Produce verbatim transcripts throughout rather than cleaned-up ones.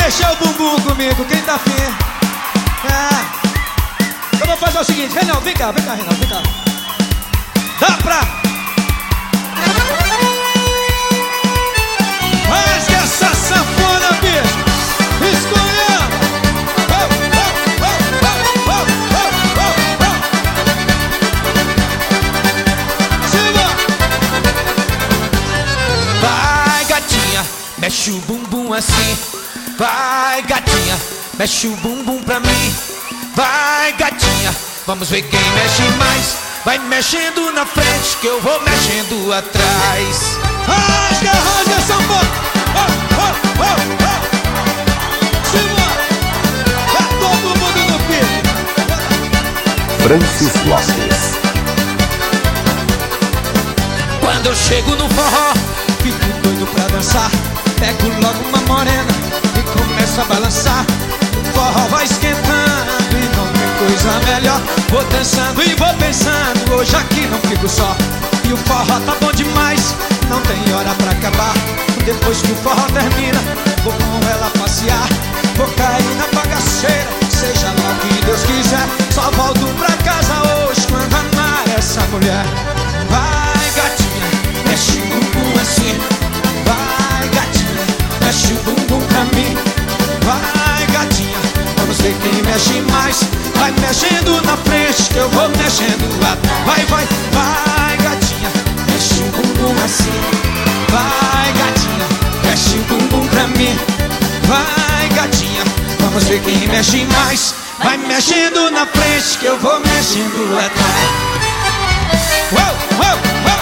mexer o bumbum comigo, quem tá afim? É. Eu vou fazer o seguinte, Reinaldo, vem cá, vem cá, Reinaldo, vem cá. Dá pra... Mas que essa sanfona, bicho, escolhendo. Oh, oh, oh, oh, oh, oh, oh, oh. Siga. Vai, gatinha, mexe o bumbum assim. Vai, gatinha, mexe o bumbum pra mim. Vai, gatinha, vamos ver quem mexe mais. Vai mexendo na frente que eu vou mexendo atrás. Rasga, rasga, sanfona. Oh, oh, oh, oh. Siga. Tá todo mundo no pique. Francis Lopes. Quando eu chego no forró, Fico doido pra dançar. Pego logo uma morena e começo a balançar. O forró vai esquentando e não tem coisa melhor. Vou dançando e vou pensando, hoje aqui não fico só. E o forró tá bom demais, não tem hora pra acabar. Depois que o forró termina, vou com ela passear. Vou cair na bagaceira, seja lá o que Deus quiser. Só volto pra casa hoje quando amar essa mulher. Vai, gatinha, mexe o bumbum assim. Vai, gatinha, mexe o bumbum pra mim. Vai, gatinha, vamos ver quem mexe mais. Vai mexendo na frente que eu vou mexendo lá. Vai, vai, vai, gatinha, mexe o bumbum assim. Vai, gatinha, mexe o bumbum pra mim. Vai, gatinha, vamos ver quem mexe mais. Vai mexendo na frente que eu vou mexendo lá atrás. Uou, uou, uou.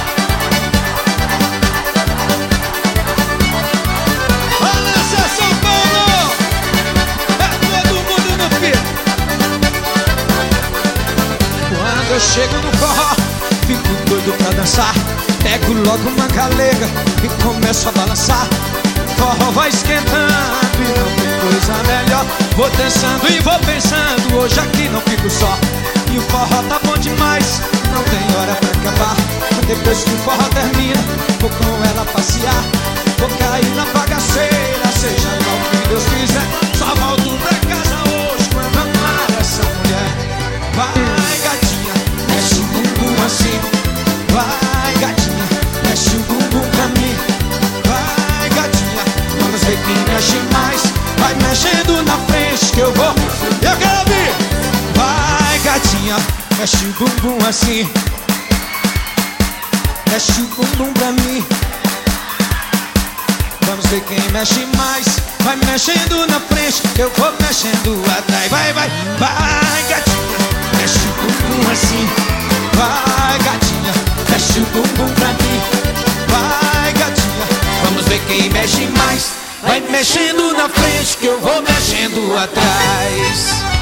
Eu chego no forró, fico doido pra dançar. Pego logo uma galega e começo a balançar. O forró vai esquentando e não tem coisa melhor. Vou dançando e vou pensando, hoje aqui não fico só. E o forró tá bom demais, não tem hora pra acabar. Depois que o forró termina, vou com ela passear. Vou cair na bagaceira, seja lá o que Deus quiser. Só volto pra casa hoje quando amar essa mulher. Vai, gatinha, mexe o bumbum assim. Vai, gatinha, mexe o bumbum pra mim. Vai, gatinha, vamos ver quem mexe mais. Vai mexendo na frente que eu vou. Eu quero ouvir. Vai, gatinha, mexe o bumbum assim. Mexe o bumbum pra mim. Vamos ver quem mexe mais. Vai mexendo na frente que eu vou mexendo atrás. Vai, vai, vai, gatinha, mexe o bumbum assim. Vai, gatinha, mexe o bumbum pra mim. Vai, gatinha, vamos ver quem mexe mais. Vai mexendo na frente que eu vou mexendo atrás.